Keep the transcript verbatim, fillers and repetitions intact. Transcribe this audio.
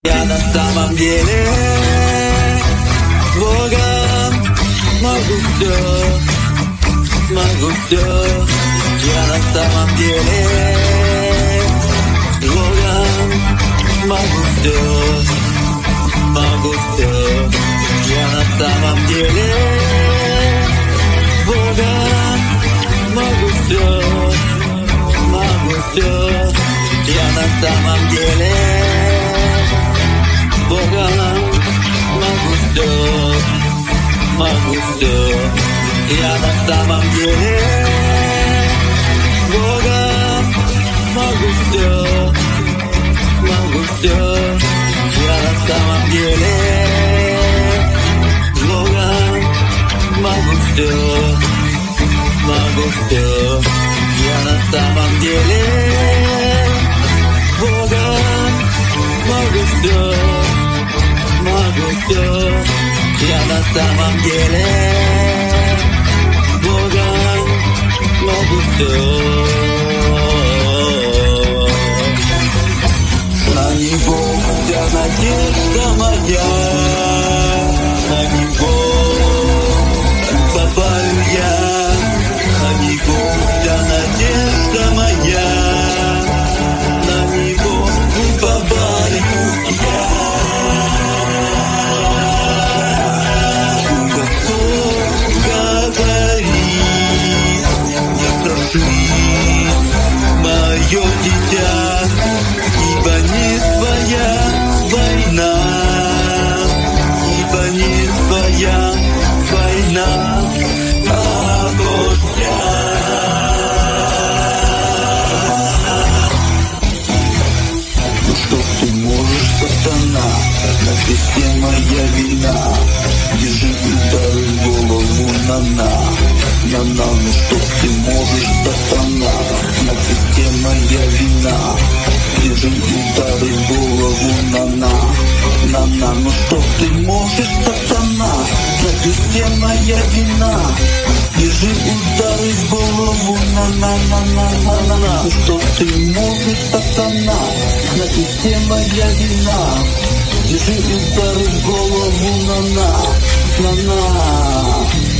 Я на самом деле с Богом могу все, могу все. Я на самом деле с Богом могу все, могу все. Я на самом деле с Богом могу все, могу все. Я на самом деле с Богом могу все, могу все. Я на самом деле с Богом могу все, могу все. Я на самом деле с Богом могу все, могу все. Я на самом деле с Богом могу все, могу все. Я на самом деле с Богом могу все. На Него вся надежда моя, на Него уповаю я, на Него вся надежда моя, на Него уповаю я. Господь говорит, не страшись, мое дитя, ибо не твоя война, ибо не твоя война, а Божья. Ну что ты можешь, сатана, на кресте моя вина, держи удары в голову, на-на, на-на. Ну что ты можешь, сатана, на кресте моя вина, держи удары в голову, на-на, на-на. Ну что ты можешь, сатана, на кресте моя вина, держи удары в голову, на-на-на-на-на-на. Ну что ты можешь, сатана, на кресте моя вина, держи удары в голову, на-на, на-на.